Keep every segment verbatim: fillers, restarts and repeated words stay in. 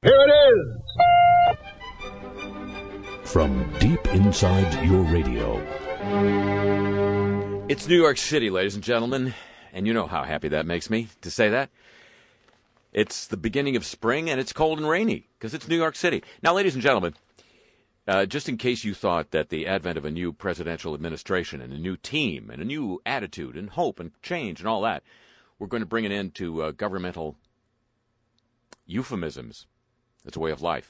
Here it is! From deep inside your radio. It's New York City, ladies and gentlemen, and you know how happy that makes me to say that. It's the beginning of spring, and it's cold and rainy, because it's New York City. Now, ladies and gentlemen, uh, just in case you thought that the advent of a new presidential administration and a new team and a new attitude and hope and change and all that, we're going to bring an end to uh, governmental euphemisms. It's a way of life.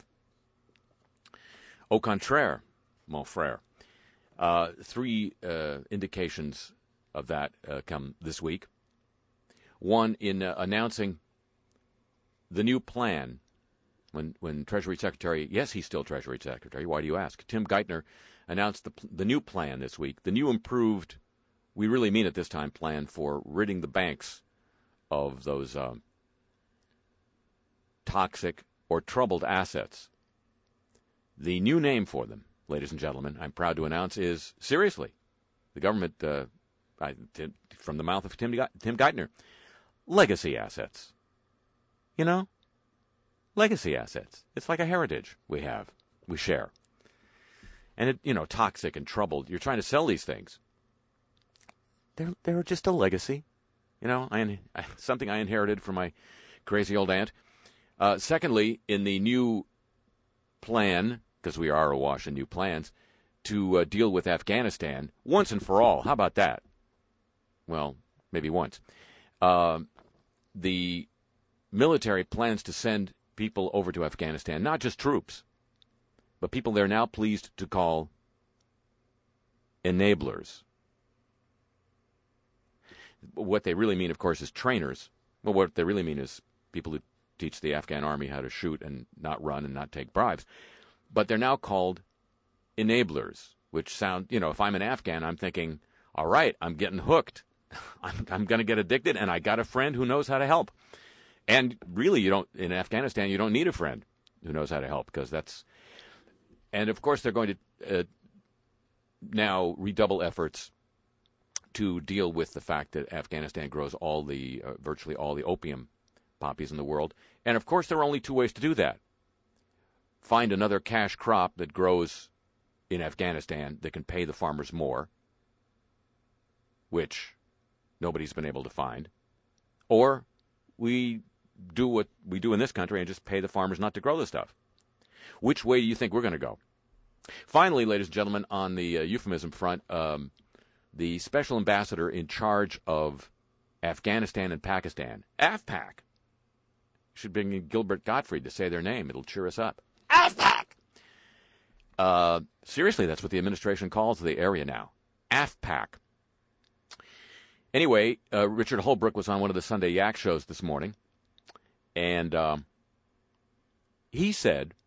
Au contraire, mon frère. Uh, three uh, indications of that uh, come this week. One, in uh, announcing the new plan, when when Treasury Secretary, yes, he's still Treasury Secretary, why do you ask? Tim Geithner announced the the new plan this week, the new improved, we really mean it this time, plan for ridding the banks of those um, toxic or troubled assets. The new name for them, ladies and gentlemen, I'm proud to announce, is, seriously, the government, uh, I, t- from the mouth of Tim, Tim Geithner, legacy assets. You know? Legacy assets. It's like a heritage we have, we share. And, it, you know, toxic and troubled, you're trying to sell these things. They're, they're just a legacy. You know, I, I, something I inherited from my crazy old aunt. Uh, secondly, in the new plan, because we are awash in new plans, to uh, deal with Afghanistan once and for all. How about that? Well, maybe once. Uh, the military plans to send people over to Afghanistan, not just troops, but people they're now pleased to call enablers. What they really mean, of course, is trainers. Well, what they really mean is people who teach the Afghan army how to shoot and not run and not take bribes. But they're now called enablers, which sound, you know, if I'm an Afghan, I'm thinking, all right, I'm getting hooked. I'm, I'm going to get addicted, and I got a friend who knows how to help. And really, you don't, in Afghanistan, you don't need a friend who knows how to help, because that's, and of course, they're going to uh, now redouble efforts to deal with the fact that Afghanistan grows all the, uh, virtually all the opium poppies in the world. And of course, there are only two ways to do that. Find another cash crop that grows in Afghanistan that can pay the farmers more, which nobody's been able to find. Or we do what we do in this country and just pay the farmers not to grow the stuff. Which way do you think we're going to go? Finally, ladies and gentlemen, on the uh, euphemism front, um, the special ambassador in charge of Afghanistan and Pakistan, AFPAC, should bring in Gilbert Gottfried to say their name. It'll cheer us up. AFPAC! Uh, seriously, that's what the administration calls the area now. AFPAC. Anyway, uh, Richard Holbrooke was on one of the Sunday Yak shows this morning, and um, he said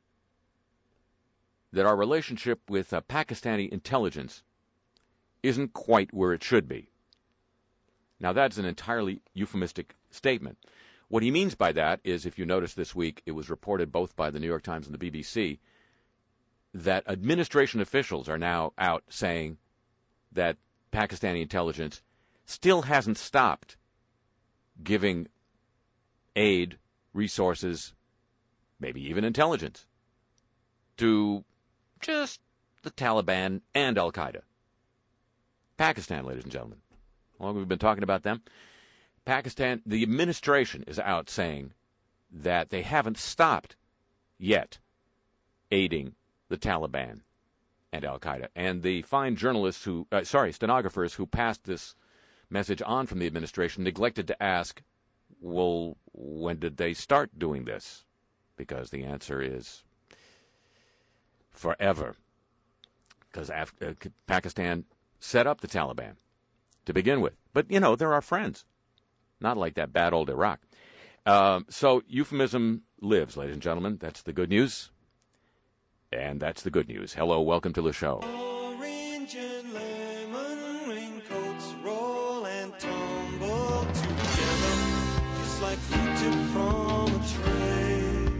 that our relationship with uh, Pakistani intelligence isn't quite where it should be. Now, that's an entirely euphemistic statement. What he means by that is, if you notice this week, it was reported both by the New York Times and the B B C that administration officials are now out saying that Pakistani intelligence still hasn't stopped giving aid, resources, maybe even intelligence, to just the Taliban and Al-Qaeda. Pakistan, ladies and gentlemen. How long have we been talking about them? Pakistan, the administration is out saying that they haven't stopped yet aiding the Taliban and Al-Qaeda. And the fine journalists who, uh, sorry, stenographers who passed this message on from the administration neglected to ask, well, when did they start doing this? Because the answer is forever. Because Af- uh, Pakistan set up the Taliban to begin with. But, you know, they're our friends. Not like that bad old Iraq. Um, so euphemism lives, ladies and gentlemen. That's the good news. And that's the good news. Hello, welcome to the show. Orange and lemon raincoats roll and tumble together, just like fruit tipped from a tray.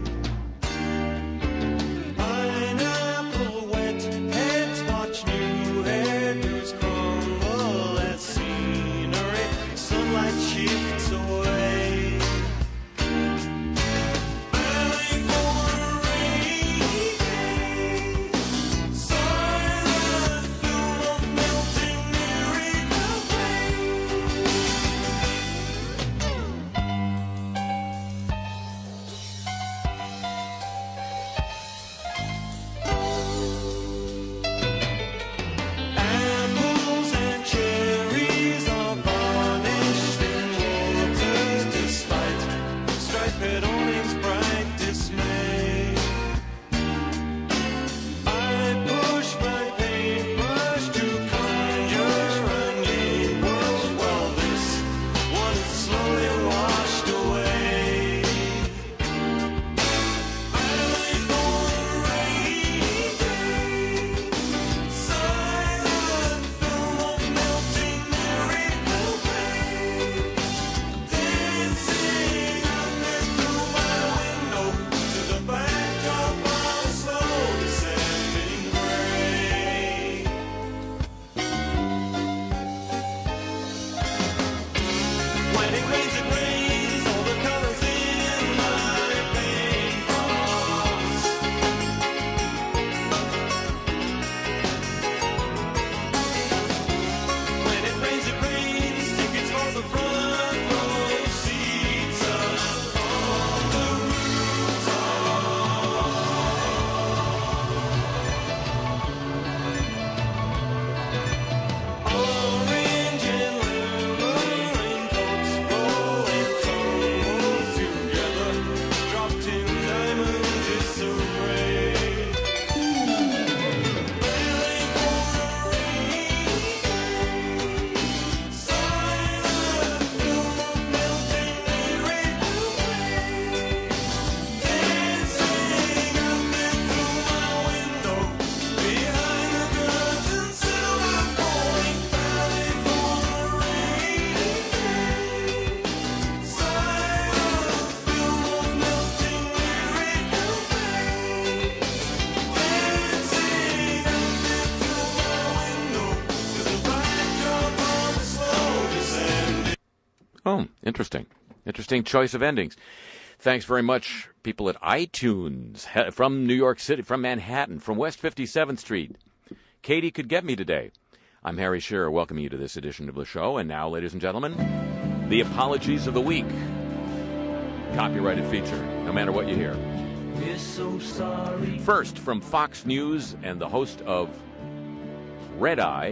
Pineapple wet heads watch new hairdos crumble as scenery, sunlight shifts away. Early for Interesting. Interesting choice of endings. Thanks very much, people at iTunes, from New York City, from Manhattan, from West fifty-seventh Street. Katie could get me today. I'm Harry Shearer, welcoming you to this edition of the show. And now, ladies and gentlemen, the Apologies of the Week. Copyrighted feature, no matter what you hear. We're so sorry. First, from Fox News and the host of Red Eye,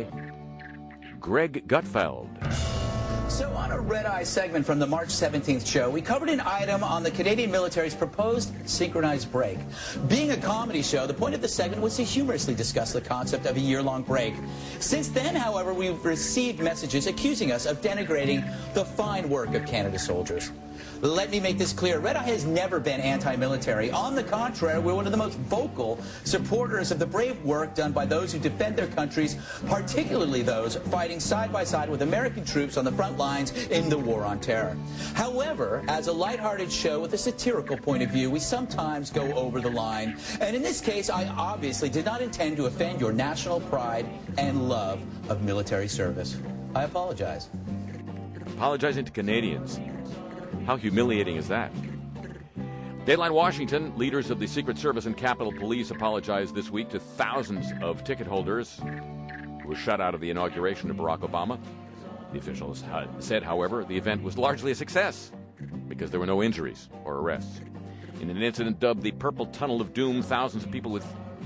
Greg Gutfeld. So on a Red Eye segment from the March seventeenth show, we covered an item on the Canadian military's proposed synchronized break. Being a comedy show, the point of the segment was to humorously discuss the concept of a year-long break. Since then, however, we've received messages accusing us of denigrating the fine work of Canada's soldiers. Let me make this clear. Red Eye has never been anti-military. On the contrary, we're one of the most vocal supporters of the brave work done by those who defend their countries, particularly those fighting side by side with American troops on the front lines in the war on terror. However, as a lighthearted show with a satirical point of view, we sometimes go over the line. And in this case, I obviously did not intend to offend your national pride and love of military service. I apologize. Apologizing to Canadians. How humiliating is that? Dayline Washington, leaders of the Secret Service and Capitol Police apologized this week to thousands of ticket holders who were shut out of the inauguration of Barack Obama. The officials said, however, the event was largely a success because there were no injuries or arrests. In an incident dubbed the Purple Tunnel of Doom, thousands of people with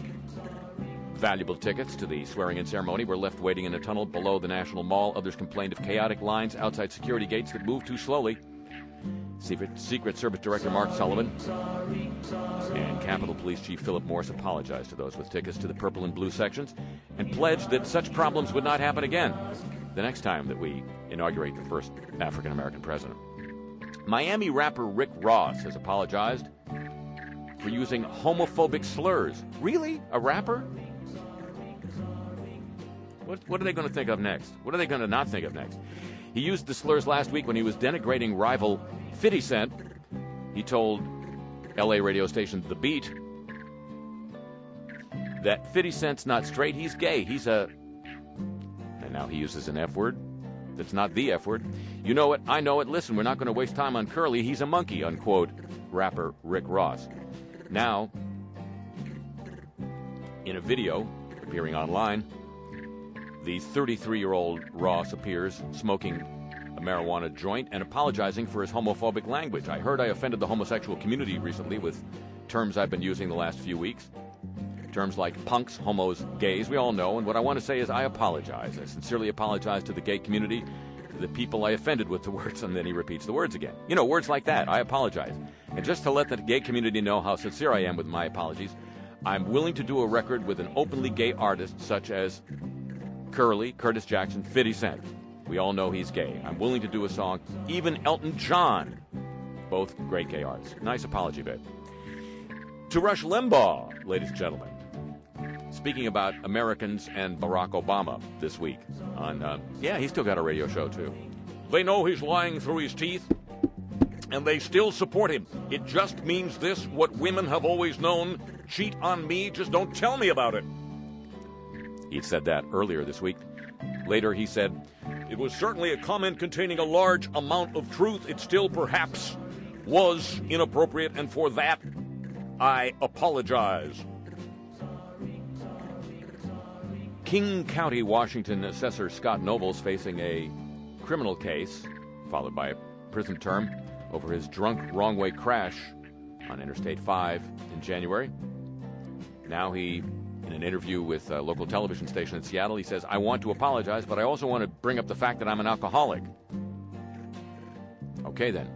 valuable tickets to the swearing-in ceremony were left waiting in a tunnel below the National Mall. Others complained of chaotic lines outside security gates that moved too slowly. Secret, Secret Service Director Mark Sullivan and Capitol Police Chief Philip Morris apologized to those with tickets to the purple and blue sections and pledged that such problems would not happen again the next time that we inaugurate the first African-American president. Miami rapper Rick Ross has apologized for using homophobic slurs. Really? A rapper? What, what are they going to think of next? What are they going to not think of next? He used the slurs last week when he was denigrating rival fifty Cent. He told L A radio station The Beat that fifty Cent's not straight, he's gay. He's a... And now he uses an F word that's not the F word. You know it, I know it, listen, we're not going to waste time on Curly, he's a monkey, unquote, rapper Rick Ross. Now, in a video appearing online, the thirty-three-year-old Ross appears smoking a marijuana joint and apologizing for his homophobic language. I heard I offended the homosexual community recently with terms I've been using the last few weeks. Terms like punks, homos, gays, we all know. And what I want to say is I apologize. I sincerely apologize to the gay community, to the people I offended with the words. And then he repeats the words again. You know, words like that. I apologize. And just to let the gay community know how sincere I am with my apologies, I'm willing to do a record with an openly gay artist such as Curly, Curtis Jackson, fifty Cent. We all know he's gay. I'm willing to do a song. Even Elton John. Both great gay artists. Nice apology, babe. To Rush Limbaugh, ladies and gentlemen. Speaking about Americans and Barack Obama this week. On, uh, yeah, he's still got a radio show, too. They know he's lying through his teeth, and they still support him. It just means this, what women have always known. Cheat on me, just don't tell me about it. He said that earlier this week. Later, he said, it was certainly a comment containing a large amount of truth. It still perhaps was inappropriate, and for that, I apologize. King County, Washington Assessor Scott Noble's facing a criminal case, followed by a prison term, over his drunk wrong-way crash on Interstate five in January. Now he... In an interview with a local television station in Seattle, he says, I want to apologize, but I also want to bring up the fact that I'm an alcoholic. Okay, then.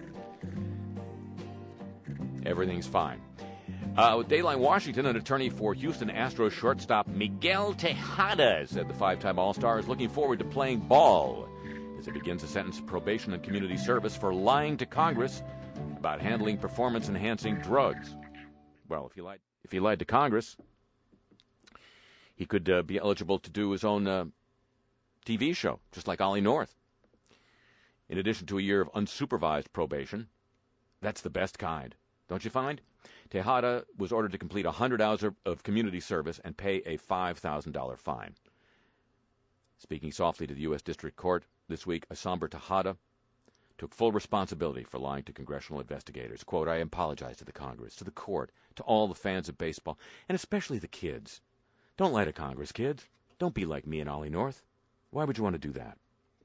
Everything's fine. Uh, with Dayline Washington, an attorney for Houston Astros shortstop Miguel Tejada said the five-time All-Star is looking forward to playing ball as he begins a sentence of probation and community service for lying to Congress about handling performance-enhancing drugs. Well, if he lied, if he lied to Congress, he could uh, be eligible to do his own uh, T V show, just like Ollie North. In addition to a year of unsupervised probation, that's the best kind, don't you find? Tejada was ordered to complete one hundred hours of community service and pay a five thousand dollars fine. Speaking softly to the U S District Court this week, Asamber Tejada took full responsibility for lying to congressional investigators. Quote, I apologize to the Congress, to the court, to all the fans of baseball, and especially the kids. Don't lie to Congress, kids. Don't be like me and Ollie North. Why would you want to do that?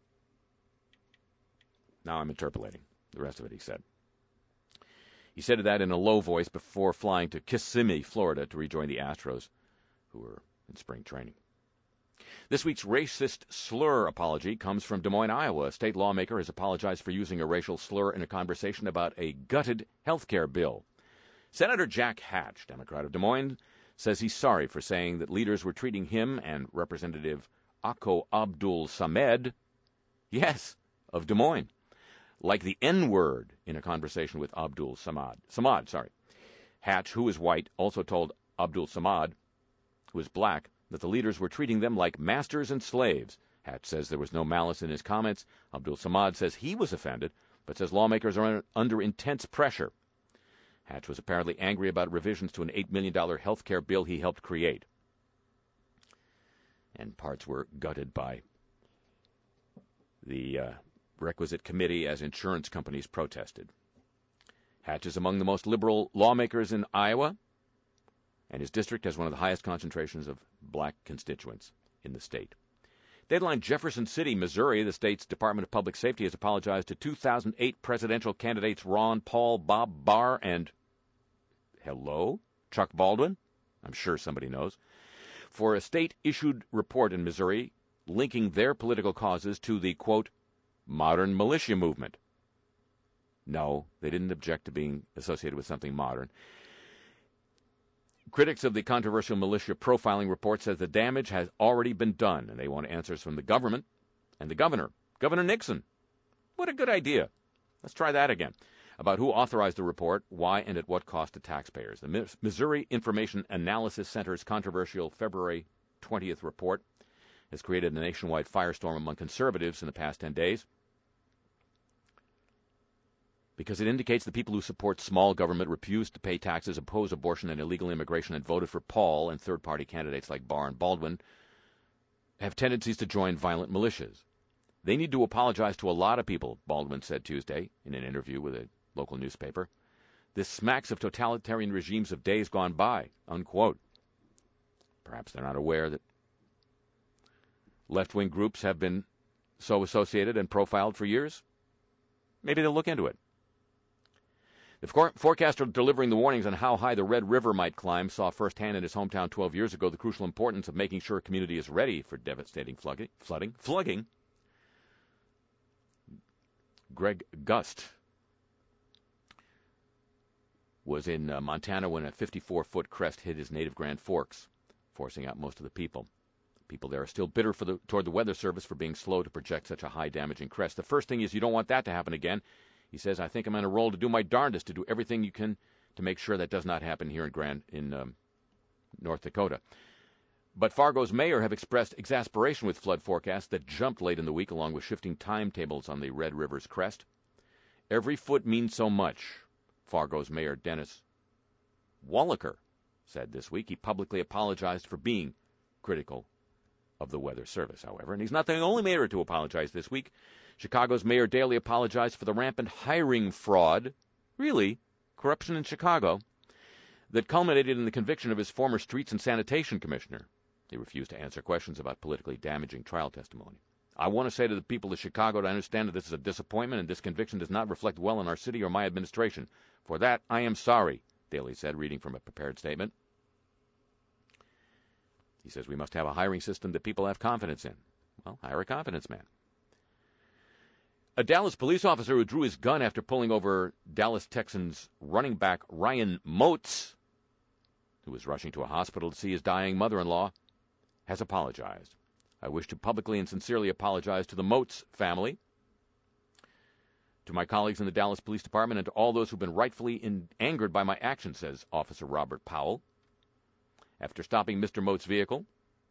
Now I'm interpolating the rest of it, he said. He said that in a low voice before flying to Kissimmee, Florida, to rejoin the Astros, who were in spring training. This week's racist slur apology comes from Des Moines, Iowa. A state lawmaker has apologized for using a racial slur in a conversation about a gutted health care bill. Senator Jack Hatch, Democrat of Des Moines, says he's sorry for saying that leaders were treating him and Representative Ako Abdul Samed, yes, of Des Moines, like the N-word in a conversation with Abdul Samad. Samad, sorry. Hatch, who is white, also told Abdul Samad, who is black, that the leaders were treating them like masters and slaves. Hatch says there was no malice in his comments. Abdul Samad says he was offended, but says lawmakers are under intense pressure. Hatch was apparently angry about revisions to an eight million dollars health care bill he helped create. And parts were gutted by the uh, requisite committee as insurance companies protested. Hatch is among the most liberal lawmakers in Iowa, and his district has one of the highest concentrations of black constituents in the state. Deadline Jefferson City, Missouri, the state's Department of Public Safety has apologized to two thousand eight presidential candidates Ron Paul, Bob Barr, and, hello, Chuck Baldwin? I'm sure somebody knows. For a state-issued report in Missouri linking their political causes to the, quote, modern militia movement. No, they didn't object to being associated with something modern. Critics of the controversial militia profiling report says the damage has already been done, and they want answers from the government and the governor, Governor Nixon. What a good idea. Let's try that again. About who authorized the report, why, and at what cost to taxpayers. The Missouri Information Analysis Center's controversial February twentieth report has created a nationwide firestorm among conservatives in the past ten days because it indicates the people who support small government, refuse to pay taxes, oppose abortion and illegal immigration, and voted for Paul and third-party candidates like Barr and Baldwin have tendencies to join violent militias. They need to apologize to a lot of people, Baldwin said Tuesday in an interview with a local newspaper. This smacks of totalitarian regimes of days gone by, unquote. Perhaps they're not aware that left-wing groups have been so associated and profiled for years. Maybe they'll look into it. The forecaster delivering the warnings on how high the Red River might climb saw firsthand in his hometown twelve years ago the crucial importance of making sure a community is ready for devastating flooding. flooding, flooding. Greg Gust was in uh, Montana when a fifty-four-foot crest hit his native Grand Forks, forcing out most of the people. People there are still bitter for the, toward the Weather Service for being slow to project such a high damaging crest. The first thing is you don't want that to happen again. He says, I think I'm on a roll to do my darndest to do everything you can to make sure that does not happen here in Grand in um, North Dakota. But Fargo's mayor have expressed exasperation with flood forecasts that jumped late in the week along with shifting timetables on the Red River's crest. Every foot means so much, Fargo's mayor Dennis Wallaker said this week. He publicly apologized for being critical of the Weather Service, however. And he's not the only mayor to apologize this week. Chicago's Mayor Daley apologized for the rampant hiring fraud, really, corruption in Chicago, that culminated in the conviction of his former streets and sanitation commissioner. He refused to answer questions about politically damaging trial testimony. I want to say to the people of Chicago to understand that this is a disappointment and this conviction does not reflect well on our city or my administration. For that, I am sorry, Daley said, reading from a prepared statement. He says we must have a hiring system that people have confidence in. Well, hire a confidence man. A Dallas police officer who drew his gun after pulling over Dallas Texans running back Ryan Moats, who was rushing to a hospital to see his dying mother-in-law, has apologized. I wish to publicly and sincerely apologize to the Moats family, to my colleagues in the Dallas Police Department, and to all those who've been rightfully in- angered by my actions, says Officer Robert Powell. After stopping Mister Moats' vehicle,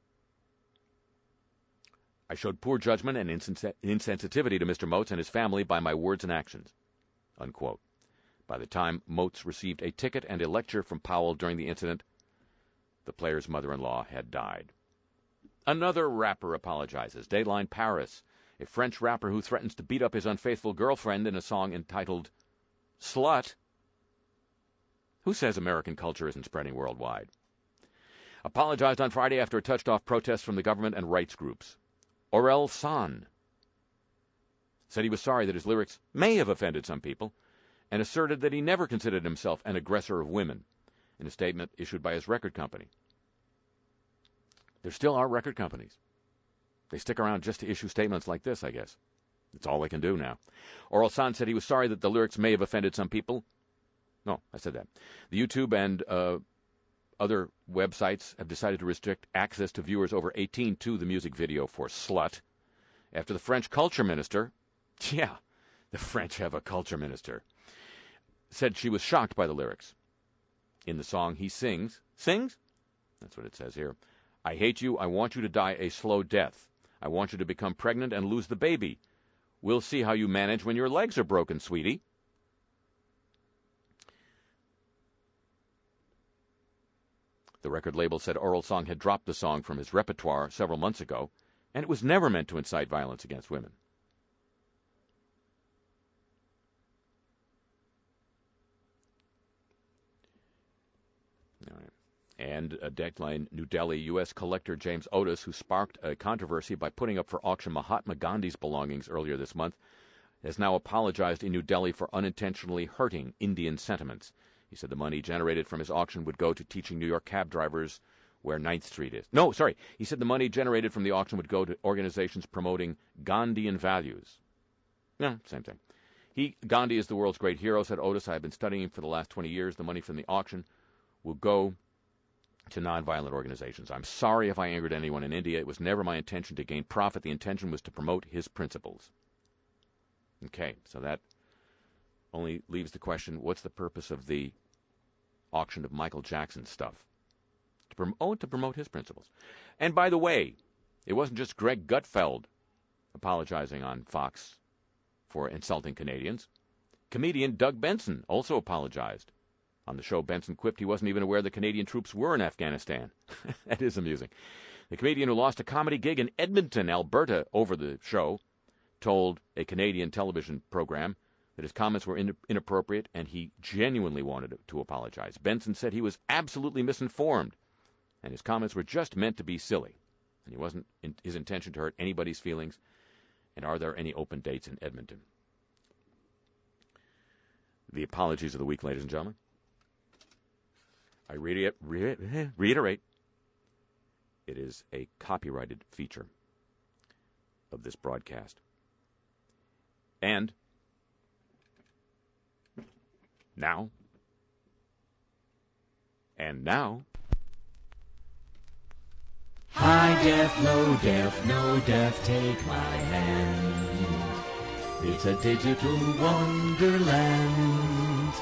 I showed poor judgment and insens- insensitivity to Mister Moats and his family by my words and actions, unquote. By the time Moats received a ticket and a lecture from Powell during the incident, the player's mother-in-law had died. Another rapper apologizes. Dateline Paris a French rapper who threatens to beat up his unfaithful girlfriend in a song entitled Slut. Who says American culture isn't spreading worldwide? Apologized on Friday after a touched-off protest from the government and rights groups. Aurel San said he was sorry that his lyrics may have offended some people and asserted that he never considered himself an aggressor of women in a statement issued by his record company. There still are record companies. They stick around just to issue statements like this, I guess. It's all they can do now. Aurel San said he was sorry that the lyrics may have offended some people. No, I said that. The YouTube and uh, other websites have decided to restrict access to viewers over eighteen to the music video for Slut after the French culture minister, yeah, the French have a culture minister, said she was shocked by the lyrics. In the song, he sings, sings? That's what it says here. I hate you. I want you to die a slow death. I want you to become pregnant and lose the baby. We'll see how you manage when your legs are broken, sweetie. The record label said Aurel San had dropped the song from his repertoire several months ago, and it was never meant to incite violence against women. All right. And a deadline, New Delhi, U S collector James Otis, who sparked a controversy by putting up for auction Mahatma Gandhi's belongings earlier this month, has now apologized in New Delhi for unintentionally hurting Indian sentiments. He said the money generated from his auction would go to teaching New York cab drivers where ninth Street is. No, sorry. He said the money generated from the auction would go to organizations promoting Gandhian values. No, same thing. He, Gandhi is the world's great hero, said Otis. I have been studying him for the last twenty years. The money from the auction will go to nonviolent organizations. I'm sorry if I angered anyone in India. It was never my intention to gain profit. The intention was to promote his principles. Okay, so that only leaves the question, what's the purpose of the auction of Michael Jackson's stuff? To prom- oh, to promote his principles. And by the way, it wasn't just Greg Gutfeld apologizing on Fox for insulting Canadians. Comedian Doug Benson also apologized. On the show, Benson quipped he wasn't even aware the Canadian troops were in Afghanistan. That is amusing. The comedian who lost a comedy gig in Edmonton, Alberta, over the show, told a Canadian television program that his comments were in- inappropriate and he genuinely wanted to apologize. Benson said he was absolutely misinformed and his comments were just meant to be silly. And he wasn't in his intention to hurt anybody's feelings. And are there any open dates in Edmonton? The apologies of the week, ladies and gentlemen. I reiterate, re- reiterate, it is a copyrighted feature of this broadcast. And now, and now, High def, low def, no def, take my hand. It's a digital wonderland.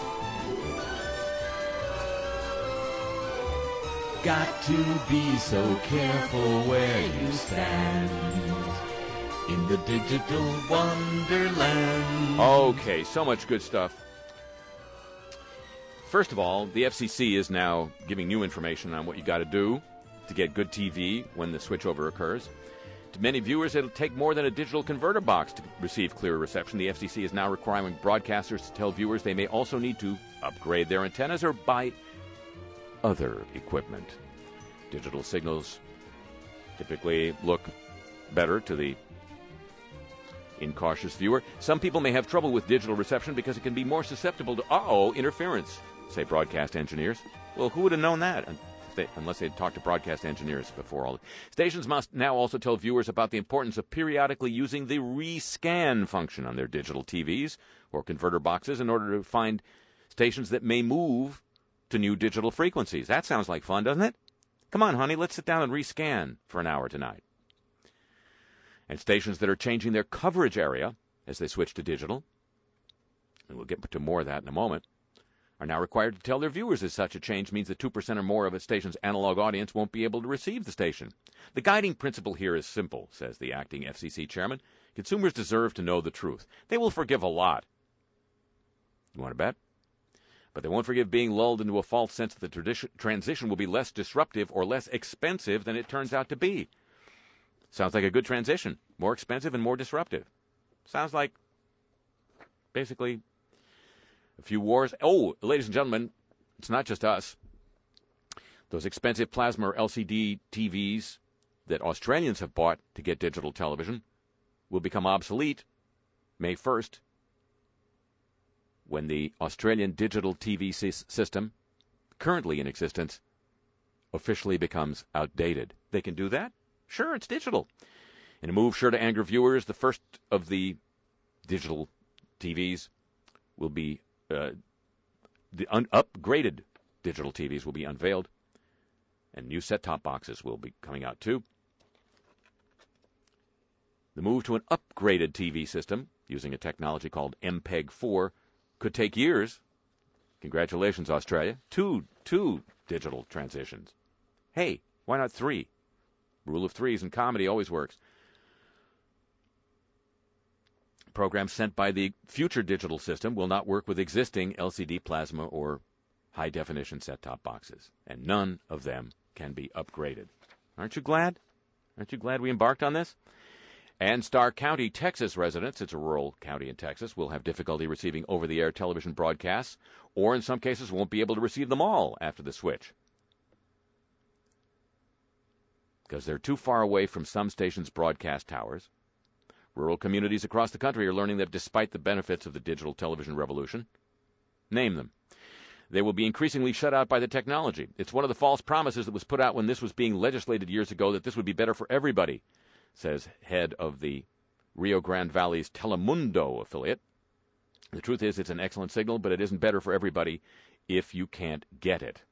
Got to be so careful where you stand in the digital wonderland. Okay, so much good stuff. First of all, the F C C is now giving new information on what you got to do to get good T V when the switchover occurs. To many viewers, it'll take more than a digital converter box to receive clear reception. The F C C is now requiring broadcasters to tell viewers they may also need to upgrade their antennas or buy other equipment. Digital signals typically look better to the incautious viewer. Some people may have trouble with digital reception because it can be more susceptible to uh-oh interference, say broadcast engineers. Well, who would have known that? They, unless they'd talked to broadcast engineers before all. Stations must now also tell viewers about the importance of periodically using the rescan function on their digital T Vs or converter boxes in order to find stations that may move to new digital frequencies. That sounds like fun, doesn't it? Come on, honey, let's sit down and rescan for an hour tonight. And stations that are changing their coverage area as they switch to digital, and we'll get to more of that in a moment, are now required to tell their viewers that such a change means that two percent or more of a station's analog audience won't be able to receive the station. The guiding principle here is simple, says the acting F C C chairman. Consumers deserve to know the truth. They will forgive a lot. You want to bet? But they won't forgive being lulled into a false sense that the tradition, transition will be less disruptive or less expensive than it turns out to be. Sounds like a good transition. more expensive and more disruptive. Sounds like basically a few wars. Oh, ladies and gentlemen, it's not just us. Those expensive plasma or L C D T Vs that Australians have bought to get digital television will become obsolete May first when the Australian digital T V system, currently in existence, officially becomes outdated. They can do that? Sure, it's digital. In a move sure to anger viewers, the first of the digital T Vs will be, uh, the un- upgraded digital T Vs will be unveiled, and new set-top boxes will be coming out too. The move to an upgraded T V system using a technology called M P E G four could take years. Congratulations, Australia. Two, two digital transitions. Hey, why not three? Rule of threes in comedy always works. Programs sent by the future digital system will not work with existing L C D plasma or high-definition set-top boxes, and none of them can be upgraded. Aren't you glad? Aren't you glad we embarked on this? And Starr County, Texas residents, it's a rural county in Texas, will have difficulty receiving over-the-air television broadcasts, or in some cases won't be able to receive them all after the switch, because they're too far away from some stations' broadcast towers. Rural communities across the country are learning that despite the benefits of the digital television revolution, name them, they will be increasingly shut out by the technology. It's one of the false promises that was put out when this was being legislated years ago, that this would be better for everybody, says head of the Rio Grande Valley's Telemundo affiliate. The truth is, it's an excellent signal, but it isn't better for everybody if you can't get it.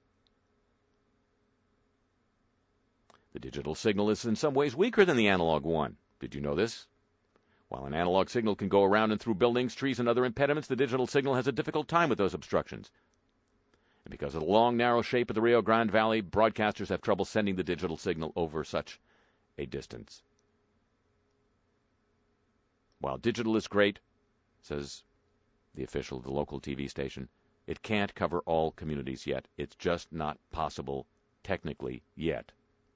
The digital signal is in some ways weaker than the analog one. Did you know this? While an analog signal can go around and through buildings, trees, and other impediments, the digital signal has a difficult time with those obstructions. And because of the long, narrow shape of the Rio Grande Valley, broadcasters have trouble sending the digital signal over such a distance. While digital is great, says the official of the local T V station, it can't cover all communities yet. It's just not possible technically yet.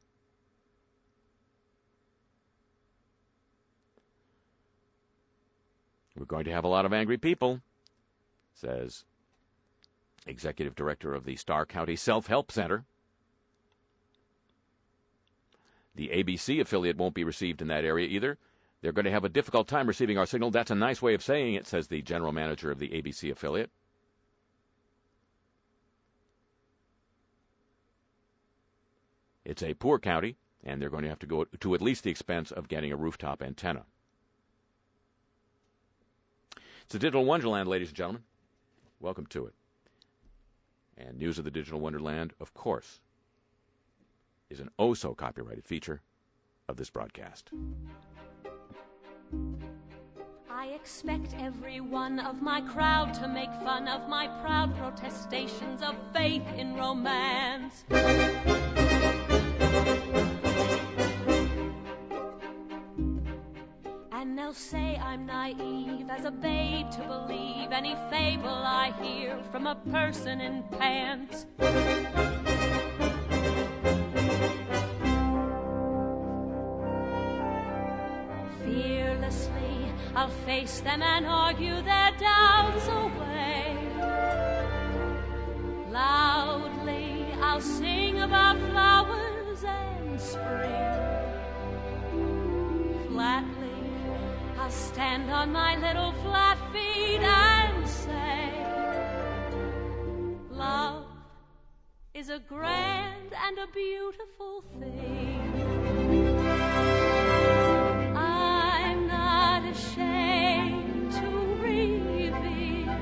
We're going to have a lot of angry people, says executive director of the Starr County Self-Help Center. The A B C affiliate won't be received in that area either. They're going to have a difficult time receiving our signal. That's a nice way of saying it, says the general manager of the A B C affiliate. It's a poor county, and they're going to have to go to at least the expense of getting a rooftop antenna. It's the Digital Wonderland, ladies and gentlemen. Welcome to it. And news of the Digital Wonderland, of course, is an oh-so-copyrighted feature of this broadcast. I expect every one of my crowd to make fun of my proud protestations of faith in romance. And they'll say I'm naive as a babe to believe any fable I hear from a person in pants. Fearlessly, I'll face them and argue their doubts away. Loudly, I'll sing about flowers and spring. Flatly, I'll stand on my little flat feet and say, love is a grand and a beautiful thing. I'm not ashamed to reveal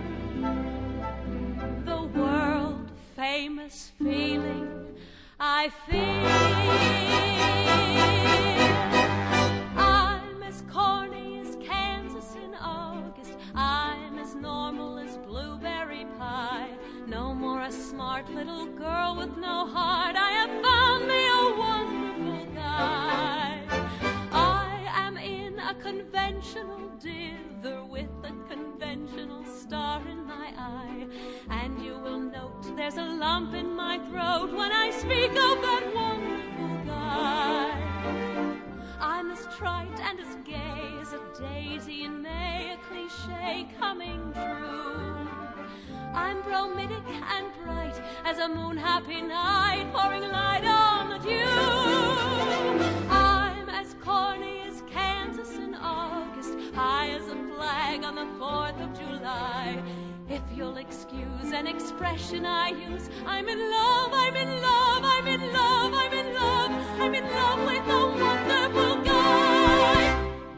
the world-famous feeling I feel. I'm as corny as Kansas in August. I'm as normal as blueberry pie. No more a smart little girl with no heart. I have found me a wonderful guy. I am in a conventional dither with a conventional star in my eye. And you will note there's a lump in my throat when I speak of that wonderful guy. I'm as trite and as gay daisy in May, a cliche coming true. I'm bromidic and bright as a moon-happy night, pouring light on the dew. I'm as corny as Kansas in August, high as a flag on the fourth of July. If you'll excuse an expression I use, I'm in love, I'm in love, I'm in love, I'm in love, I'm in love with a wonderful guy.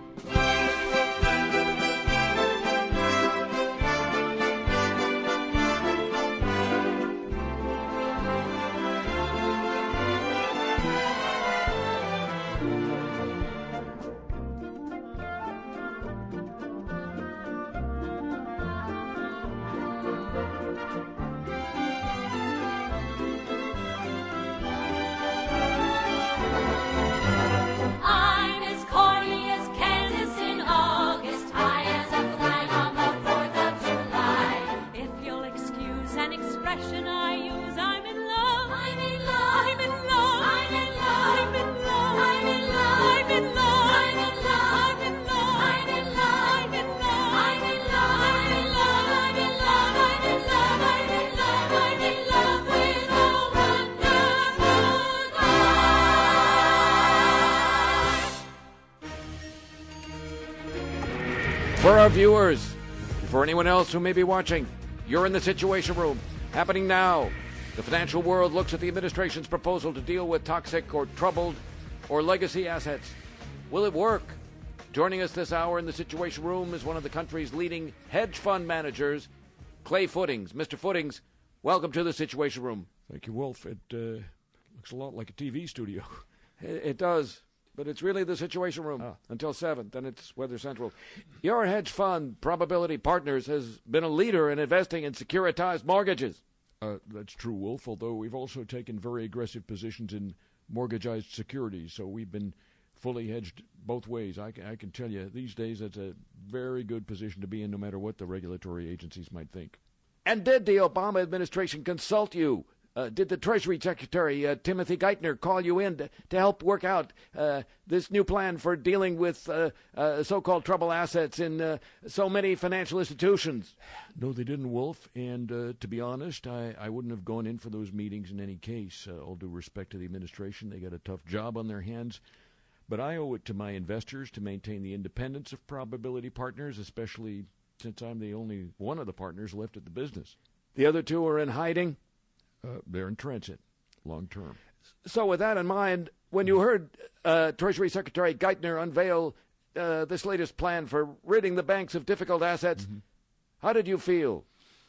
For our viewers, for anyone else who may be watching, you're in the Situation Room. Happening now. The financial world looks at the administration's proposal to deal with toxic or troubled or legacy assets. Will it work? Joining us this hour in the Situation Room is one of the country's leading hedge fund managers, Clay Footings. Mister Footings, welcome to the Situation Room. Thank you, Wolf. It uh, looks a lot like a T V studio. It, it does. But it's really the Situation Room ah. until seven. Then it's Weather Central. Your hedge fund, Probability Partners, has been a leader in investing in securitized mortgages. Uh, that's true, Wolf, although we've also taken very aggressive positions in mortgageized securities, so we've been fully hedged both ways. I can, I can tell you, these days, that's a very good position to be in, no matter what the regulatory agencies might think. And did the Obama administration consult you? Uh, did the Treasury Secretary, uh, Timothy Geithner, call you in to, to help work out uh, this new plan for dealing with uh, uh, so-called troubled assets in uh, so many financial institutions? No, they didn't, Wolf. And uh, to be honest, I, I wouldn't have gone in for those meetings in any case. Uh, all due respect to the administration, they got a tough job on their hands. But I owe it to my investors to maintain the independence of Probability Partners, especially since I'm the only one of the partners left at the business. The other two are in hiding? Uh, they're in transit, long term. So with that in mind, when you heard uh, Treasury Secretary Geithner unveil uh, this latest plan for ridding the banks of difficult assets, mm-hmm. how did you feel?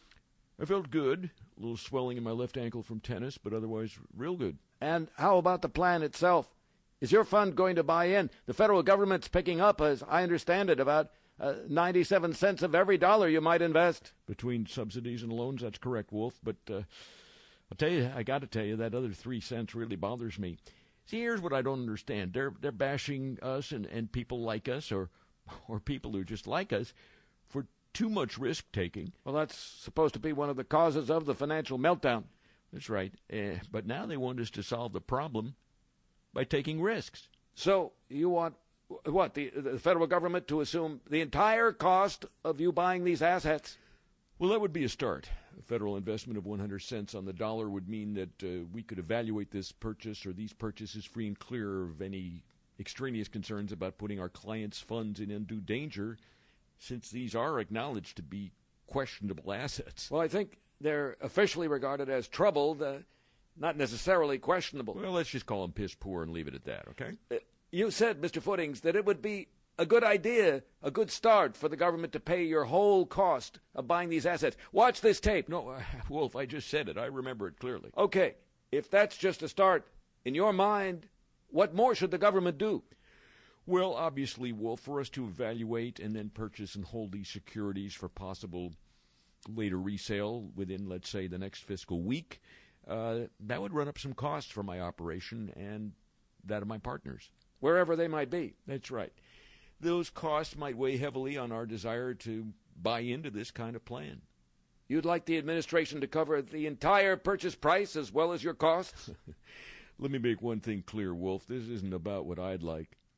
I felt good. A little swelling in my left ankle from tennis, but otherwise real good. And how about the plan itself? Is your fund going to buy in? The federal government's picking up, as I understand it, about uh, ninety-seven cents of every dollar you might invest. Between subsidies and loans, that's correct, Wolf, but... Uh, I'll tell you, I got to tell you, that other three cents really bothers me. See, here's what I don't understand. They're they're bashing us and, and people like us, or or people who just like us, for too much risk taking. Well, that's supposed to be one of the causes of the financial meltdown. That's right. Uh, but now they want us to solve the problem by taking risks. So you want what the the federal government to assume the entire cost of you buying these assets? Well, that would be a start. A federal investment of one hundred cents on the dollar would mean that uh, we could evaluate this purchase or these purchases free and clear of any extraneous concerns about putting our clients' funds in undue danger, since these are acknowledged to be questionable assets. Well, I think they're officially regarded as troubled, uh, not necessarily questionable. Well, let's just call them piss poor and leave it at that, okay? Uh, you said, Mister Footings, that it would be a good idea, a good start for the government to pay your whole cost of buying these assets. Watch this tape. No, uh, Wolf, I just said it. I remember it clearly. Okay, if that's just a start, in your mind, what more should the government do? Well, obviously, Wolf, for us to evaluate and then purchase and hold these securities for possible later resale within, let's say, the next fiscal week, uh, that would run up some costs for my operation and that of my partners. Wherever they might be. That's right. Those costs might weigh heavily on our desire to buy into this kind of plan. You'd like the administration to cover the entire purchase price as well as your costs? Let me make one thing clear, Wolf. This isn't about what I'd like.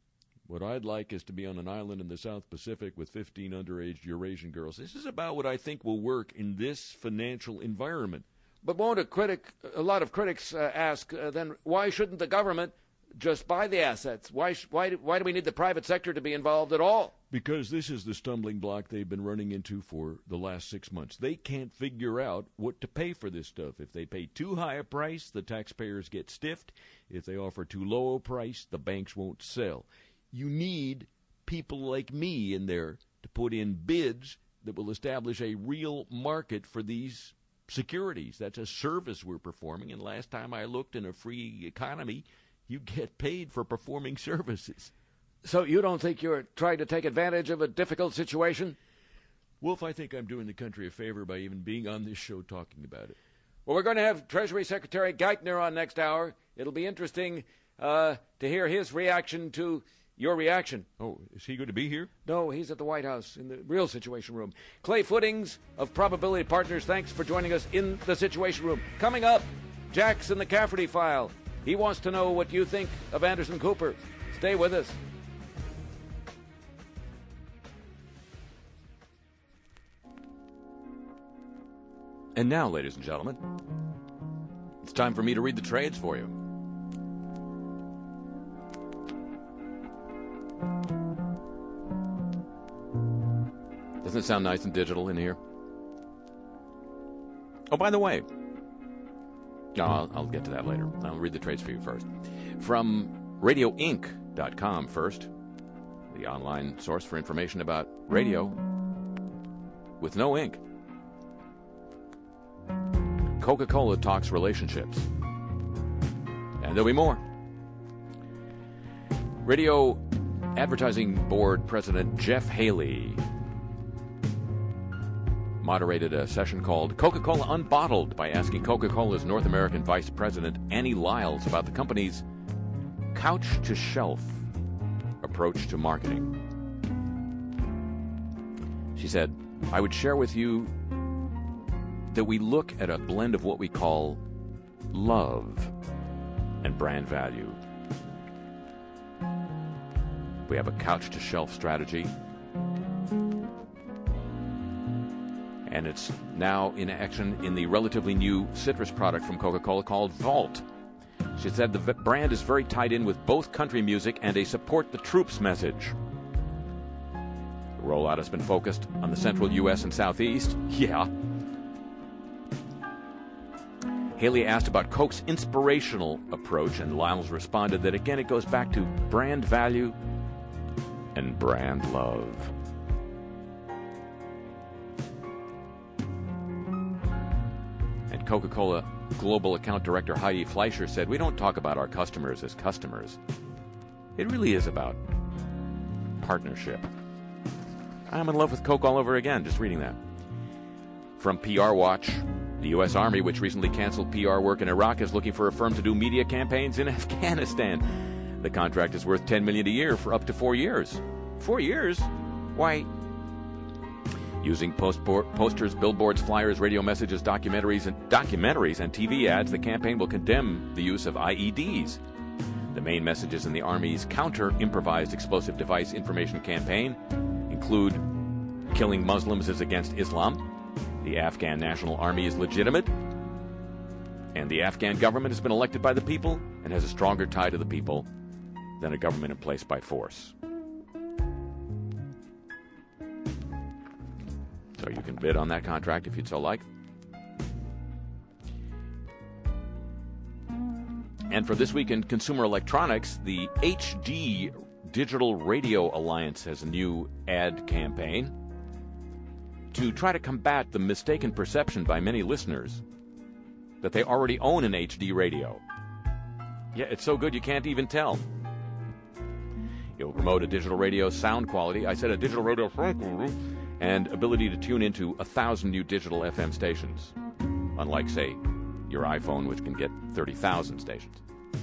What I'd like is to be on an island in the South Pacific with fifteen underage Eurasian girls. This is about what I think will work in this financial environment. But won't a critic, a lot of critics uh, ask, uh, then why shouldn't the government just buy the assets? Why, sh- why, do, why do we need the private sector to be involved at all? Because this is the stumbling block they've been running into for the last six months. They can't figure out what to pay for this stuff. If they pay too high a price, the taxpayers get stiffed. If they offer too low a price, the banks won't sell. You need people like me in there to put in bids that will establish a real market for these securities. That's a service we're performing, and last time I looked, in a free economy, you get paid for performing services. So you don't think you're trying to take advantage of a difficult situation? Wolf, I think I'm doing the country a favor by even being on this show talking about it. Well, we're going to have Treasury Secretary Geithner on next hour. It'll be interesting uh, to hear his reaction to your reaction. Oh, is he going to be here? No, he's at the White House in the real Situation Room. Clay Footings of Probability Partners, thanks for joining us in the Situation Room. Coming up, Jackson the Cafferty File. He wants to know what you think of Anderson Cooper. Stay with us. And now, ladies and gentlemen, it's time for me to read the trades for you. Doesn't it sound nice and digital in here? Oh, by the way, no, I'll, I'll get to that later. I'll read the trades for you first. From radio inc dot com first, the online source for information about radio with no ink. Coca-Cola talks relationships. And there'll be more. Radio Advertising Board President Jeff Haley moderated a session called Coca-Cola Unbottled by asking Coca-Cola's North American Vice President Annie Lyles about the company's couch-to-shelf approach to marketing. She said, I would share with you that we look at a blend of what we call love and brand value. We have a couch-to-shelf strategy, and it's now in action in the relatively new citrus product from Coca-Cola called Vault. She said the brand is very tied in with both country music and a support the troops message. The rollout has been focused on the central U S and Southeast. Yeah. Haley asked about Coke's inspirational approach, and Lyles responded that again it goes back to brand value and brand love. And Coca-Cola Global Account Director Heidi Fleischer said, we don't talk about our customers as customers. It really is about partnership. I'm in love with Coke all over again, just reading that. From P R Watch, the U S Army, which recently canceled P R work in Iraq, is looking for a firm to do media campaigns in Afghanistan. The contract is worth ten million dollars a year for up to four years. Four years? Why? Using post- posters, billboards, flyers, radio messages, documentaries, and documentaries and T V ads, the campaign will condemn the use of I E Ds. The main messages in the Army's counter-improvised explosive device information campaign include killing Muslims is against Islam, the Afghan National Army is legitimate, and the Afghan government has been elected by the people and has a stronger tie to the people than a government in place by force. So you can bid on that contract if you'd so like. And for this week in consumer electronics, the H D Digital Radio Alliance has a new ad campaign to try to combat the mistaken perception by many listeners that they already own an H D radio. Yeah, it's so good you can't even tell. It'll promote a digital radio sound quality. I said a digital radio sound quality. And ability to tune into a thousand new digital F M stations, unlike, say, your iPhone, which can get thirty thousand stations.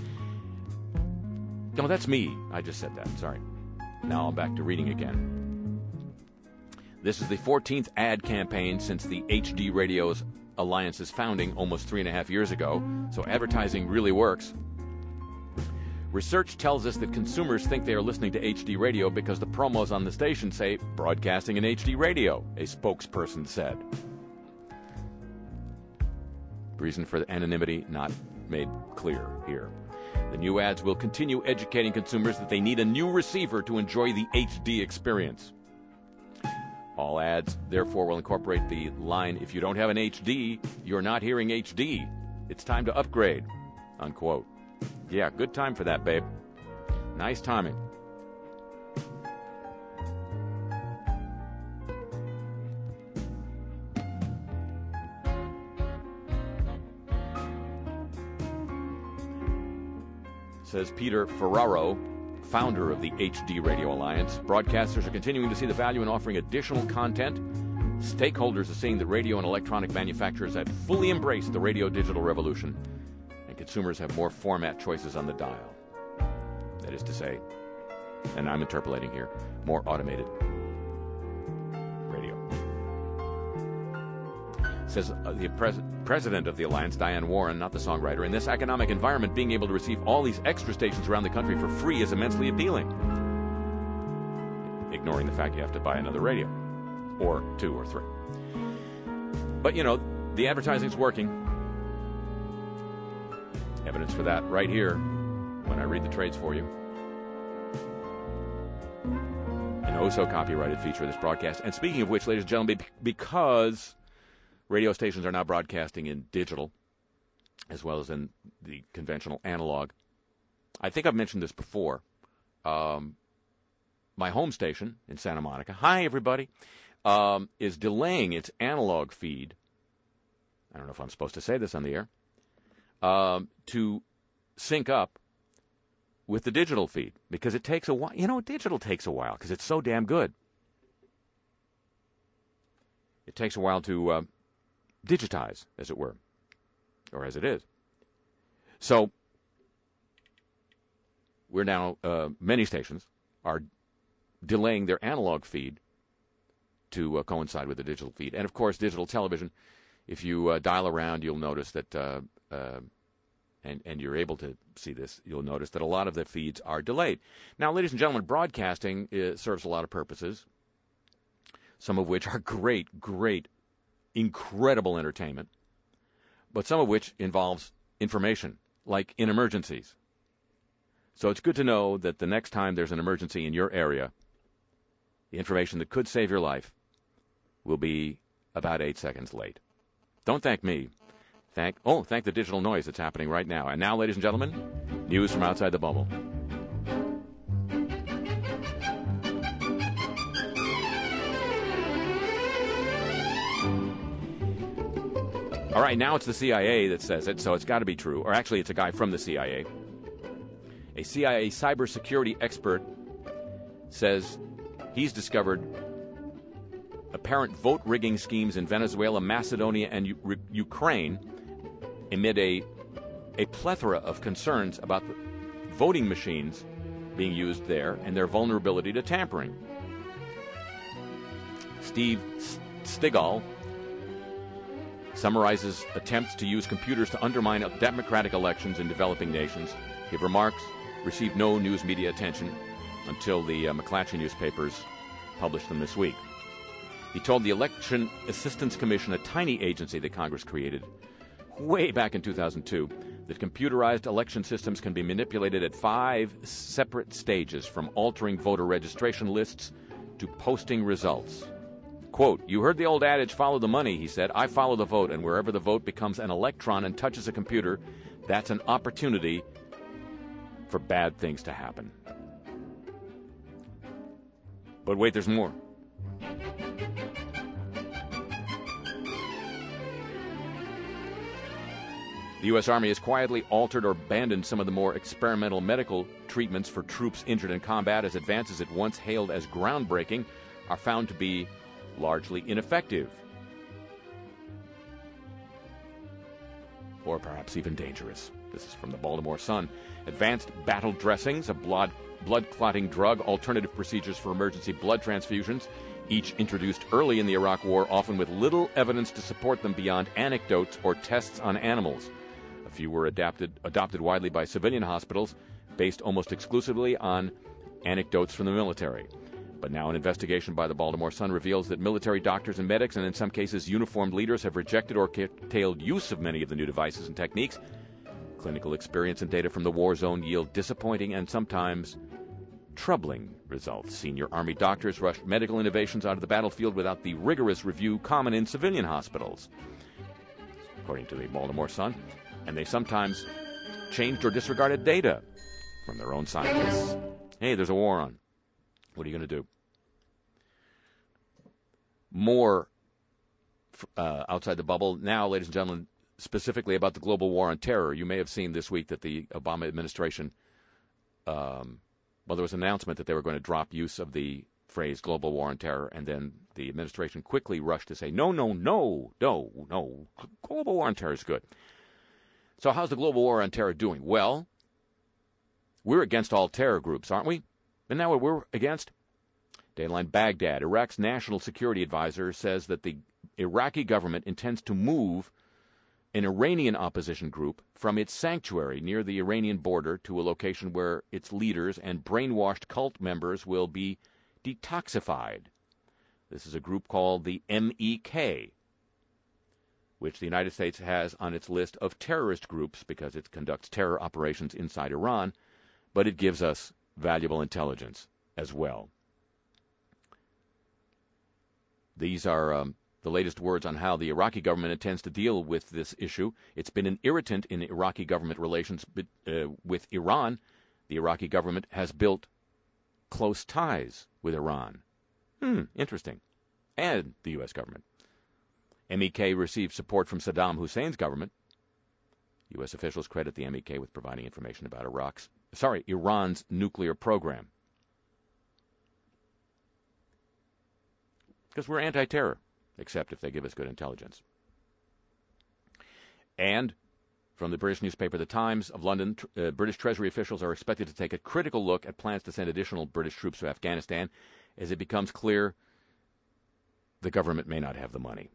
No, that's me. I just said that. Sorry. Now I'm back to reading again. This is the fourteenth ad campaign since the H D Radio's Alliance's founding almost three and a half years ago, so advertising really works. Research tells us that consumers think they are listening to H D radio because the promos on the station say broadcasting in H D radio, a spokesperson said. Reason for the anonymity not made clear here. The new ads will continue educating consumers that they need a new receiver to enjoy the H D experience. All ads, therefore, will incorporate the line, if you don't have an H D, you're not hearing H D. It's time to upgrade, unquote. Yeah, good time for that, babe. Nice timing. Says Peter Ferraro, founder of the H D Radio Alliance. Broadcasters are continuing to see the value in offering additional content. Stakeholders are seeing that radio and electronic manufacturers have fully embraced the radio digital revolution, and consumers have more format choices on the dial. That is to say, and I'm interpolating here, more automated radio. Says uh, the pres- president of the Alliance, Diane Warren, not the songwriter, in this economic environment, being able to receive all these extra stations around the country for free is immensely appealing. Ignoring the fact you have to buy another radio, or two or three. But, you know, the advertising's working. Evidence for that right here when I read the trades for you. An oh-so copyrighted feature of this broadcast. And speaking of which, ladies and gentlemen, because radio stations are now broadcasting in digital as well as in the conventional analog, I think I've mentioned this before. Um, my home station in Santa Monica, hi everybody, um, is delaying its analog feed. I don't know if I'm supposed to say this on the air. Um, to sync up with the digital feed, because it takes a while. You know, digital takes a while because it's so damn good. It takes a while to uh, digitize, as it were, or as it is. So we're now, uh, many stations are delaying their analog feed to uh, coincide with the digital feed. And, of course, digital television, if you uh, dial around, you'll notice that, uh, uh, and, and you're able to see this, you'll notice that a lot of the feeds are delayed. Now, ladies and gentlemen, broadcasting uh, serves a lot of purposes, some of which are great, great, incredible entertainment, but some of which involves information, like in emergencies. So it's good to know that the next time there's an emergency in your area, the information that could save your life will be about eight seconds late. Don't thank me. Thank, oh, thank the digital noise that's happening right now. And now, ladies and gentlemen, news from outside the bubble. All right, now it's the C I A that says it, so it's got to be true. Or actually, it's a guy from the C I A. A C I A cybersecurity expert says he's discovered apparent vote-rigging schemes in Venezuela, Macedonia, and U- Ukraine amid a, a plethora of concerns about the voting machines being used there and their vulnerability to tampering. Steve Stigall summarizes attempts to use computers to undermine democratic elections in developing nations. His remarks received no news media attention until the uh, McClatchy newspapers published them this week. He told the Election Assistance Commission, a tiny agency that Congress created way back in two thousand two, that computerized election systems can be manipulated at five separate stages, from altering voter registration lists to posting results. Quote, "You heard the old adage, follow the money," he said. "I follow the vote, and wherever the vote becomes an electron and touches a computer, that's an opportunity for bad things to happen." But wait, there's more. The U S. Army has quietly altered or abandoned some of the more experimental medical treatments for troops injured in combat, as advances it once hailed as groundbreaking are found to be largely ineffective, or perhaps even dangerous. This is from the Baltimore Sun. Advanced battle dressings, a blood blood-clotting drug, alternative procedures for emergency blood transfusions, each introduced early in the Iraq War, often with little evidence to support them beyond anecdotes or tests on animals. A few were adapted, adopted widely by civilian hospitals. based almost exclusively on anecdotes from the military. But now an investigation by the Baltimore Sun reveals that military doctors and medics, and in some cases uniformed leaders, have rejected or curtailed use of many of the new devices and techniques. Clinical experience and data from the war zone yield disappointing and sometimes troubling results. Senior Army doctors rushed medical innovations onto the battlefield without the rigorous review common in civilian hospitals, according to the Baltimore Sun, and they sometimes changed or disregarded data from their own scientists. Hey, there's a war on. What are you going to do? More uh, outside the bubble now, ladies and gentlemen, specifically about the global war on terror. You may have seen this week that the Obama administration, um, well, there was an announcement that they were going to drop use of the phrase global war on terror, and then the administration quickly rushed to say, no, no, no, no, no, global war on terror is good. So how's the global war on terror doing? Well, we're against all terror groups, aren't we? Isn't that what we're against? Dateline Baghdad, Iraq's national security advisor, says that the Iraqi government intends to move an Iranian opposition group from its sanctuary near the Iranian border to a location where its leaders and brainwashed cult members will be detoxified. This is a group called the M E K, which the United States has on its list of terrorist groups because it conducts terror operations inside Iran, but it gives us valuable intelligence as well. These are um, the latest words on how the Iraqi government intends to deal with this issue. It's been an irritant in Iraqi government relations uh, with Iran. The Iraqi government has built close ties with Iran. Hmm, interesting. And the U S government. M E K received support from Saddam Hussein's government. U S officials credit the M E K with providing information about Iraq's, sorry, Iran's nuclear program. Because we're anti-terror, except if they give us good intelligence. And from the British newspaper The Times of London, uh, British Treasury officials are expected to take a critical look at plans to send additional British troops to Afghanistan as it becomes clear the government may not have the money.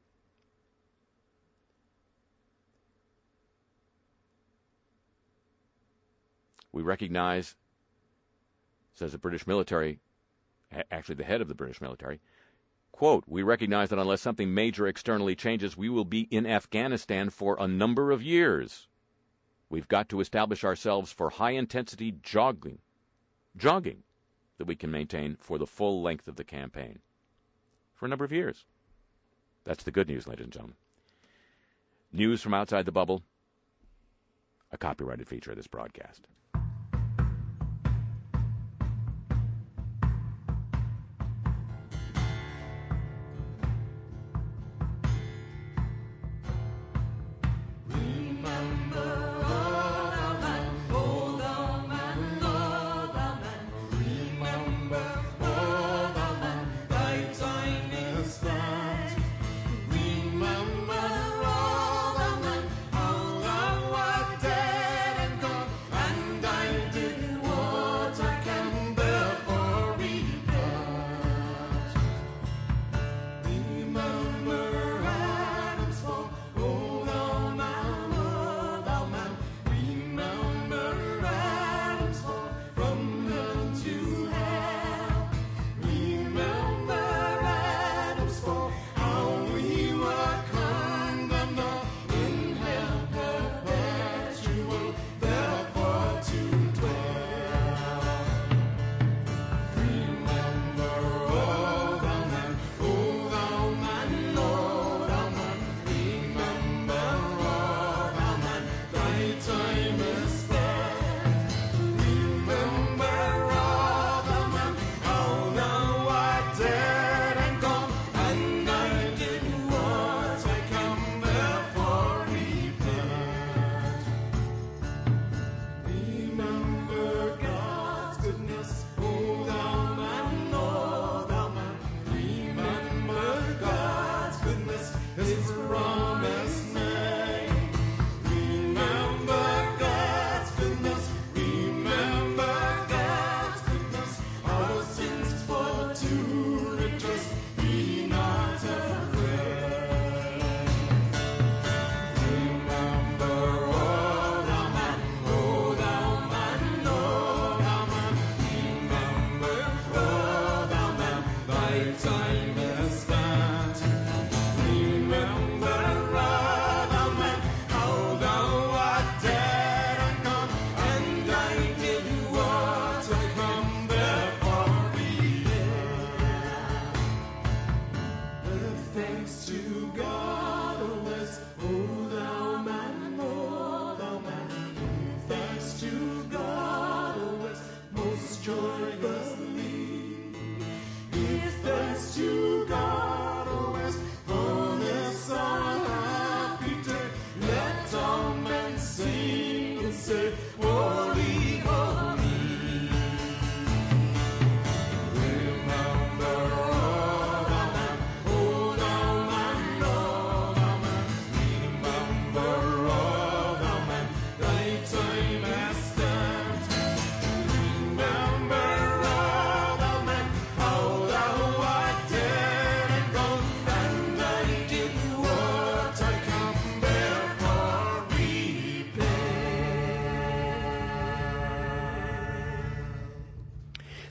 We recognize, says the British military, actually the head of the British military, quote, we recognize that unless something major externally changes, we will be in Afghanistan for a number of years. We've got to establish ourselves for high-intensity jogging, jogging that we can maintain for the full length of the campaign for a number of years. That's the good news, ladies and gentlemen. News from outside the bubble, a copyrighted feature of this broadcast. And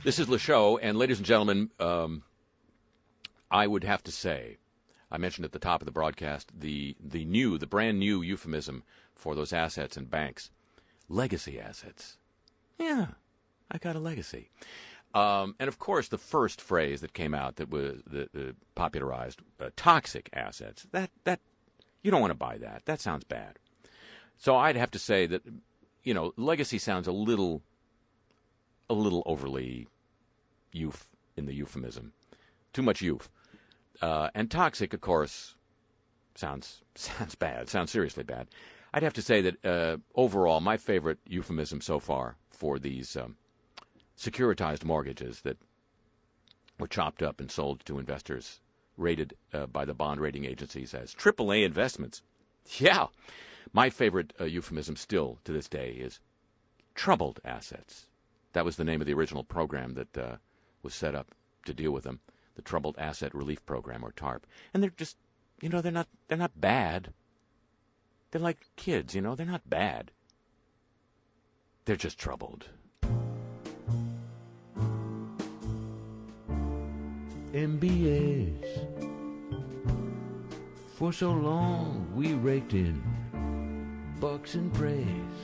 This is Le Show, and ladies and gentlemen, um, I would have to say, I mentioned at the top of the broadcast, the, the new, the brand new euphemism for those assets in banks, legacy assets. Yeah, I got a legacy. Um, and, of course, the first phrase that came out that was the, the popularized, uh, toxic assets, that, that you don't want to buy that. That sounds bad. So I'd have to say that, you know, legacy sounds a little, a little overly youth in the euphemism. Too much youth. Uh, and toxic, of course, sounds sounds bad, sounds seriously bad. I'd have to say that uh, overall, my favorite euphemism so far for these um, securitized mortgages that were chopped up and sold to investors rated uh, by the bond rating agencies as triple A investments. Yeah. My favorite uh, euphemism still to this day is troubled assets. That was the name of the original program that uh, was set up to deal with them, the Troubled Asset Relief Program, or TARP. And they're just, you know, they're not they're not bad. They're like kids, you know, they're not bad. They're just troubled. M B As. For so long we raked in bucks and praise,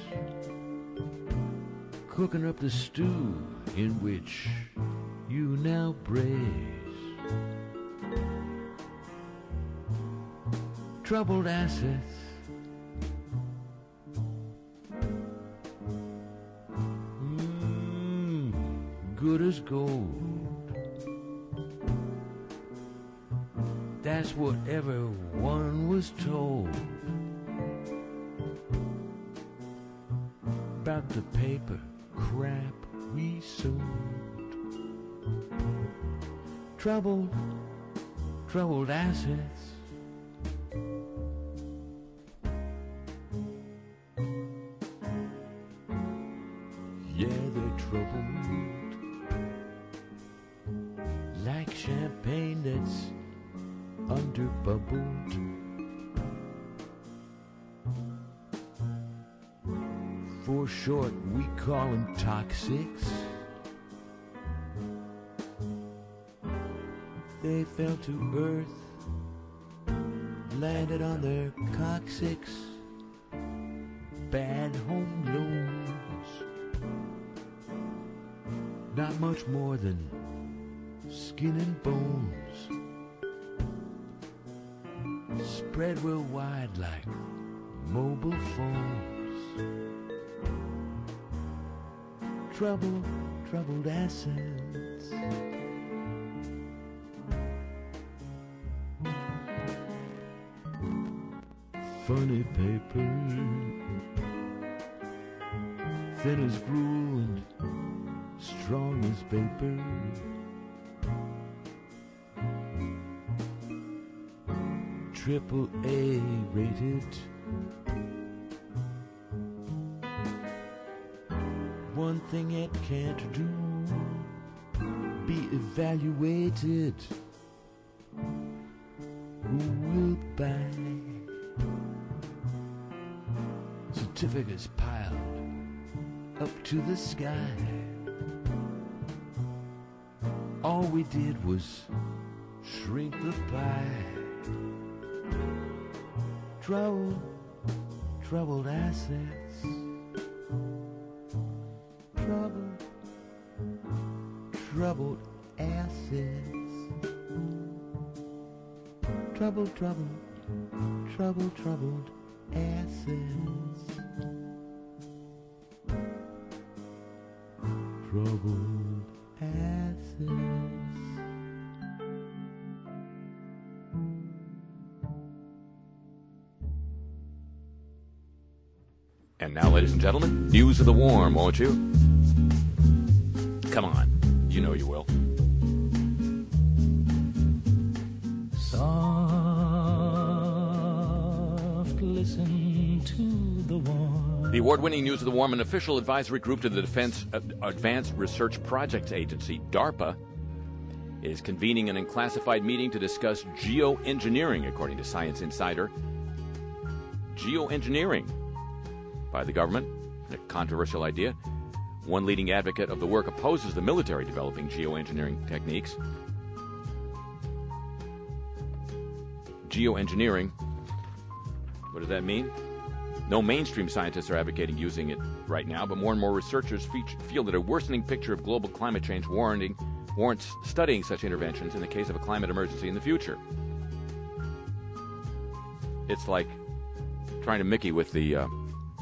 cooking up the stew in which you now braise. Troubled assets. Mm, good as gold. That's what everyone was told about the paper crap we sold. Troubled, troubled assets. Yeah, they're troubled, like champagne that's under bubbled. For short, we call them toxics. They fell to earth, landed on their coccyx. Bad home loans, not much more than skin and bones. Spread real wide like mobile phones. Troubled, troubled assets. Funny paper, thin as gruel and strong as vapor. Triple A rated. One thing it can't do, be evaluated. Who will buy? Certificates piled up to the sky. All we did was shrink the pie. Troubled, troubled assets. Troubled, troubled assets. Troubled, troubled, troubled, troubled assets. Troubled assets. And now, ladies and gentlemen, news of the warm, won't you? Come on. You know you will. Soft, listen to the warm. The award-winning News of the Warm, an official advisory group to the Defense Advanced Research Projects Agency, DARPA, is convening an unclassified meeting to discuss geoengineering, according to Science Insider. Geoengineering by the government, a controversial idea. One leading advocate of the work opposes the military developing geoengineering techniques. Geoengineering, what does that mean? No mainstream scientists are advocating using it right now, but more and more researchers feel that a worsening picture of global climate change warranting, warrants studying such interventions in the case of a climate emergency in the future. It's like trying to Mickey with the uh,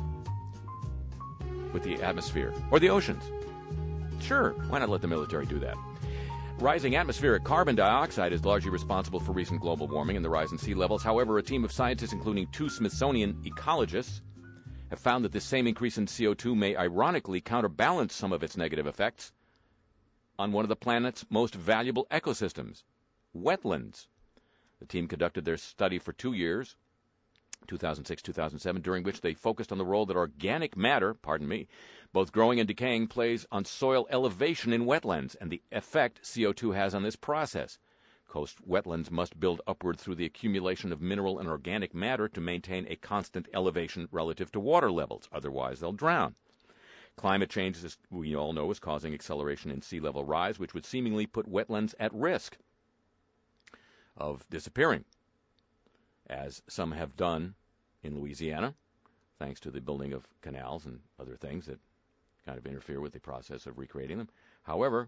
with the atmosphere or the oceans. Sure, why not let the military do that? Rising atmospheric carbon dioxide is largely responsible for recent global warming and the rise in sea levels. However, a team of scientists, including two Smithsonian ecologists, have found that this same increase in C O two may ironically counterbalance some of its negative effects on one of the planet's most valuable ecosystems, wetlands. The team conducted their study for two years, two thousand six to two thousand seven, during which they focused on the role that organic matter, pardon me, both growing and decaying, plays on soil elevation in wetlands and the effect C O two has on this process. Coast wetlands must build upward through the accumulation of mineral and organic matter to maintain a constant elevation relative to water levels. Otherwise, they'll drown. Climate change, as we all know, is causing acceleration in sea level rise, which would seemingly put wetlands at risk of disappearing, as some have done in Louisiana, thanks to the building of canals and other things that kind of interfere with the process of recreating them. However,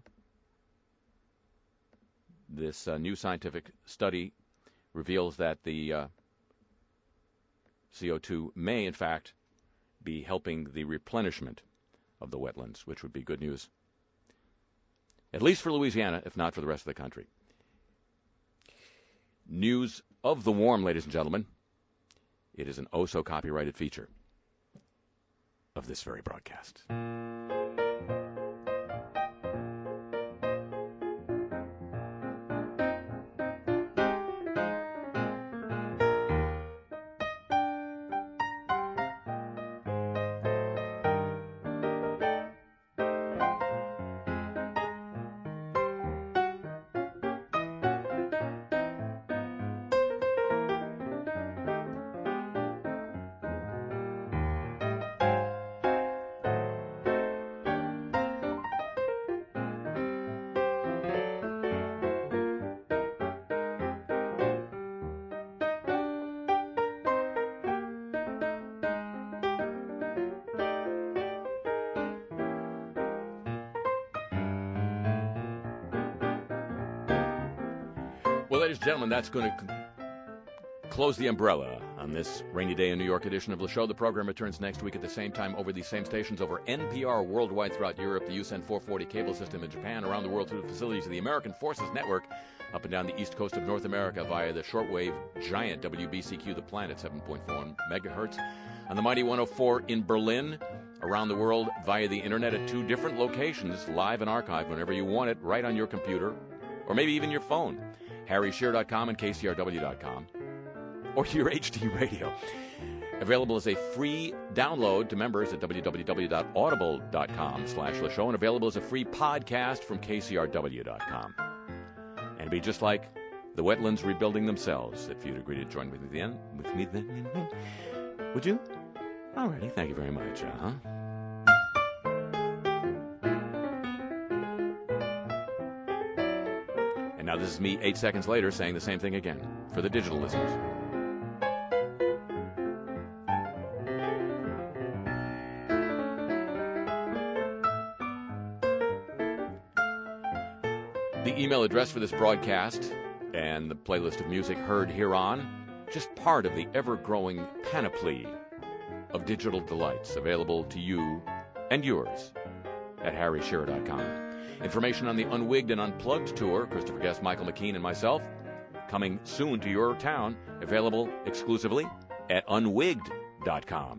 this uh, new scientific study reveals that the uh, C O two may, in fact, be helping the replenishment of the wetlands, which would be good news, at least for Louisiana, if not for the rest of the country. News of the warm, ladies and gentlemen. It is an oh-so-copyrighted feature of this very broadcast. Well, ladies and gentlemen, that's going to c- close the umbrella on this rainy day in New York edition of the show. The program returns next week at the same time over these same stations, over N P R worldwide throughout Europe, the U S N four forty cable system in Japan, around the world through the facilities of the American Forces Network, up and down the east coast of North America via the shortwave giant W B C Q, the planet, seven point four megahertz, on the mighty one oh four in Berlin, around the world via the internet at two different locations, live and archived whenever you want it, right on your computer, or maybe even your phone. Harry Shearer dot com and K C R W dot com, or your H D radio. Available as a free download to members at w w w dot audible dot com slash the show, and available as a free podcast from K C R W dot com. And it'd be just like the wetlands rebuilding themselves if you'd agree to join with me then. With me then. Would you? Alrighty, thank you very much. Uh-huh. And now this is me eight seconds later saying the same thing again for the digital listeners. The email address for this broadcast and the playlist of music heard hereon, just part of the ever-growing panoply of digital delights available to you and yours at Harry Shearer dot com. Information on the Unwigged and Unplugged tour, Christopher Guest, Michael McKean, and myself, coming soon to your town, available exclusively at unwigged dot com.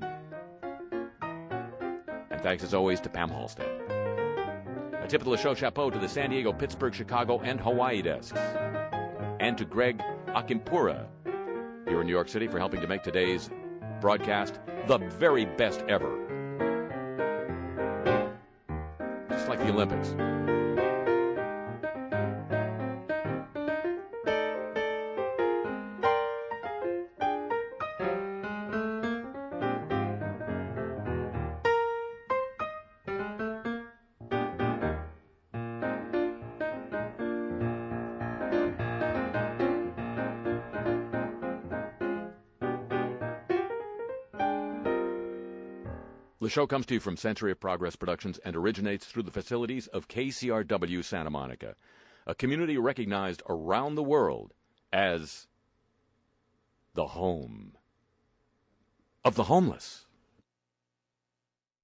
And thanks as always to Pam Halstead. A tip of the show chapeau to the San Diego, Pittsburgh, Chicago, and Hawaii desks. And to Greg Akimpura here in New York City for helping to make today's broadcast the very best ever. Just like the Olympics. The show comes to you from Century of Progress Productions and originates through the facilities of K C R W Santa Monica, a community recognized around the world as the home of the homeless.